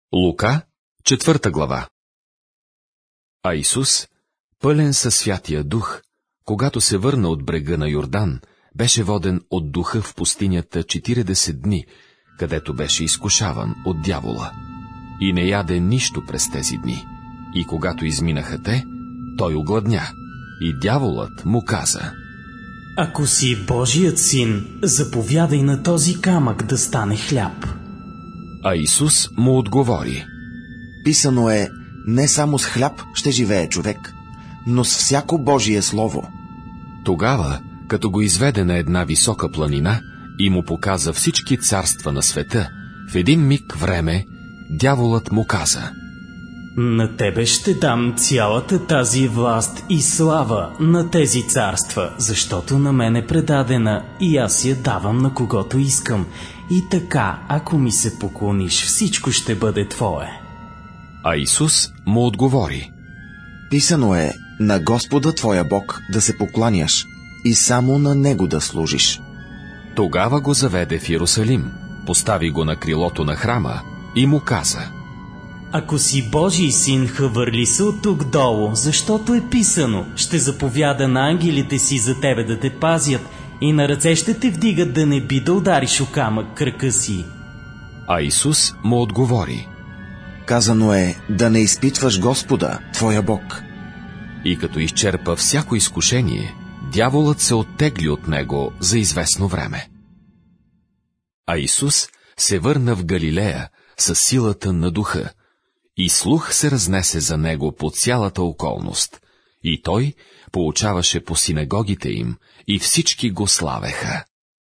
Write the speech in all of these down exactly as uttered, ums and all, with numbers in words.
Лука, четвърта глава. А Исус, пълен със Святия Дух, когато се върна от брега на Йордан, беше воден от Духа в пустинята четиридесет дни, където беше изкушаван от дявола. И не яде нищо през тези дни. И когато изминаха те, той огладня. И дяволът му каза: Ако си Божият син, заповядай на този камък да стане хляб. А Исус му отговори: Писано е, не само с хляб ще живее човек, но с всяко Божие слово. Тогава, като го изведе на една висока планина и му показа всички царства на света, в един миг време дяволът му каза: На тебе ще дам цялата тази власт и слава на тези царства, защото на мен е предадена и аз я давам на когото искам. И така, ако ми се поклониш, всичко ще бъде твое. А Исус му отговори: Писано е, на Господа твоя Бог да се покланяш и само на Него да служиш. Тогава го заведе в Йерусалим, постави го на крилото на храма и му каза: Ако си Божий син, хвърли се от тук долу, защото е писано: ще заповяда на ангелите си за тебе да те пазят и на ръце ще те вдигат да не би да удариш о камък крака си. А Исус му отговори: Казано е да не изпитваш Господа, твоя Бог. И като изчерпа всяко изкушение, дяволът се оттегли от него за известно време. А Исус се върна в Галилея със силата на Духа, и слух се разнесе за него по цялата околност, и той поучаваше по синагогите им, и всички го славеха.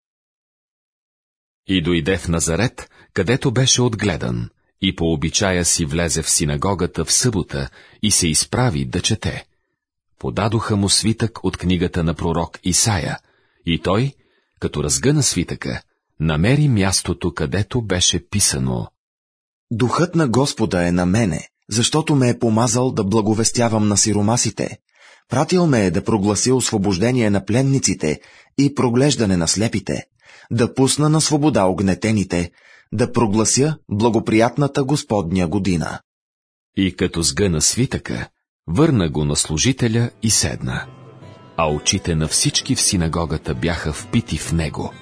И дойде в Назарет, където беше отгледан, и по обичая си влезе в синагогата в събота и се изправи да чете. Подадоха му свитък от книгата на пророк Исая, и той, като разгъна свитъка, намери мястото, където беше писано: Духът на Господа е на мене, защото ме е помазал да благовестявам на сиромасите. Пратил ме е да прогласи освобождение на пленниците и проглеждане на слепите, да пусна на свобода огнетените, да проглася благоприятната Господня година. И като сгъна свитъка, върна го на служителя и седна. А очите на всички в синагогата бяха впити в него.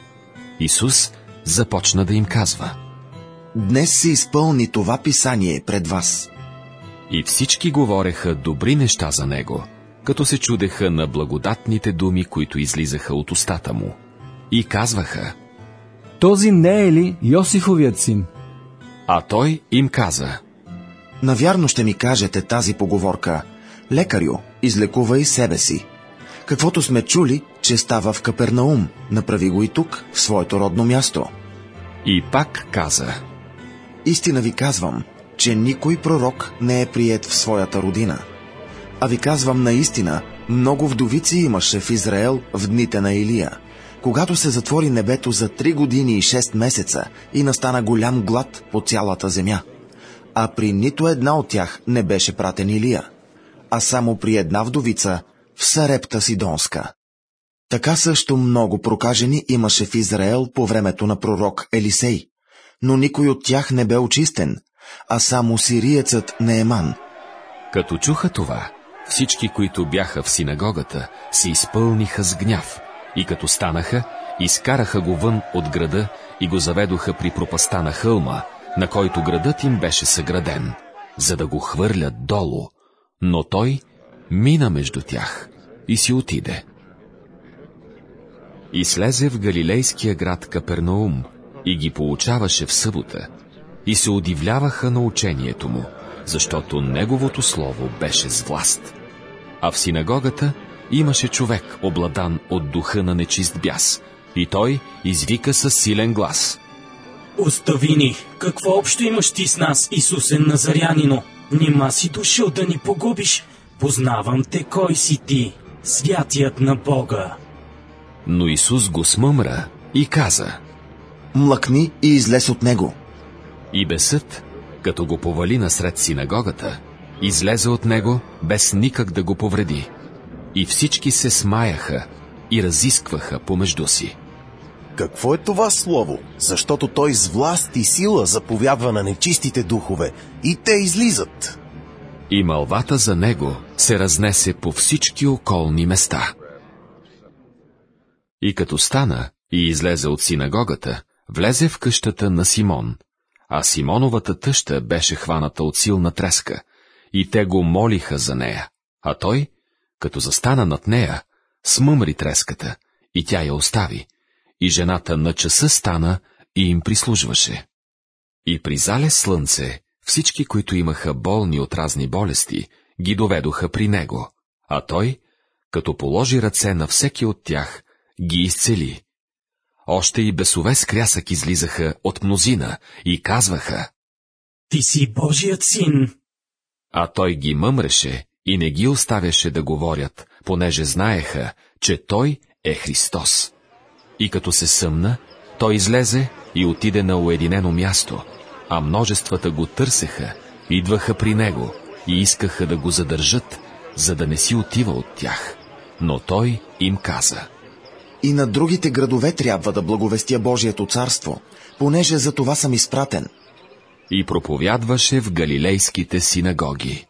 Исус започна да им казва: Днес се изпълни това писание пред вас. И всички говореха добри неща за него, като се чудеха на благодатните думи, които излизаха от устата му. И казваха: Този не е ли Йосифовият син? А той им каза: Навярно ще ми кажете тази поговорка: Лекарю, излекувай себе си. Каквото сме чули, че става в Капернаум, направи го и тук, в своето родно място. И пак каза: Истина ви казвам, че никой пророк не е приет в своята родина. А ви казвам наистина, много вдовици имаше в Израел в дните на Илия, когато се затвори небето за три години и шест месеца и настана голям глад по цялата земя. А при нито една от тях не беше пратен Илия, а само при една вдовица в Сарепта Сидонска. Така също много прокажени имаше в Израел по времето на пророк Елисей, но никой от тях не бе очистен, а само сириецът Нееман. Като чуха това, всички, които бяха в синагогата, се изпълниха с гняв, и като станаха, изкараха го вън от града и го заведоха при пропаста на хълма, на който градът им беше съграден, за да го хвърлят долу, но той мина между тях и си отиде. И слезе в галилейския град Капернаум и ги поучаваше в събота, и се удивляваха на учението му, защото неговото слово беше с власт. А в синагогата имаше човек, обладан от духа на нечист бяс, и той извика със силен глас: Остави ни! Какво общо имаш ти с нас, Исусе Назарянино? Нима си дошъл да ни погубиш? Познавам те, кой си ти, святият на Бога. Но Исус го смъмра и каза: Млъкни и излез от него. И бесът, като го повали насред синагогата, излезе от него без никак да го повреди. И всички се смаяха и разискваха помежду си: Какво е това слово? Защото той с власт и сила заповядва на нечистите духове и те излизат. И мълвата за него се разнесе по всички околни места. И като стана и излезе от синагогата, влезе в къщата на Симон, а Симоновата тъща беше хваната от силна треска, и те го молиха за нея, а той, като застана над нея, смъмри треската, и тя я остави, и жената на часа стана и им прислужваше. И при залез слънце, всички, които имаха болни от разни болести, ги доведоха при него, а той, като положи ръце на всеки от тях, ги изцели. Още и бесове с крясък излизаха от мнозина и казваха: Ти си Божият син. А той ги мъмреше и не ги оставяше да говорят, понеже знаеха, че той е Христос. И като се съмна, той излезе и отиде на уединено място, а множествата го търсеха, идваха при него и искаха да го задържат, за да не си отива от тях. Но той им каза: И на другите градове трябва да благовестя Божието царство, понеже за това съм изпратен. И проповядваше в галилейските синагоги.